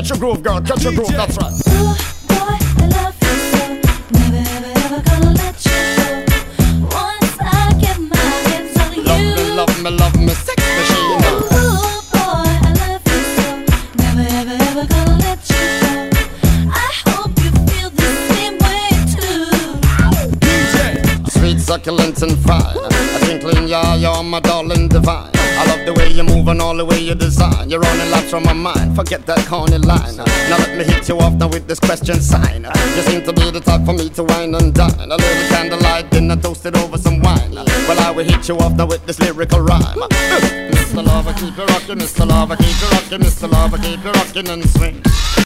Catch your groove, girl, catch your groove, that's right. Ooh, boy, I love you so. Never, ever, ever gonna let you go. Once I get my hands on you. Love me, sex machine. Ooh, boy, I love you so. Never, ever, ever gonna let you go. I hope you feel the same way too. DJ. Sweet, succulent and fine. A twinkling, yeah, you're my darling divine. I love the way you move and all the way you design. You're running laps from my mind, forget that corny line. Now let me hit you off now with this question sign. You seem to be the type for me to wine and dine. A little candlelight dinner toasted over some wine. Well, I will hit you off now with this lyrical rhyme. Mr. Lover, keep you rockin', Mr. Lover, keep you rockin', Mr. Lover, keep you rockin' and swing.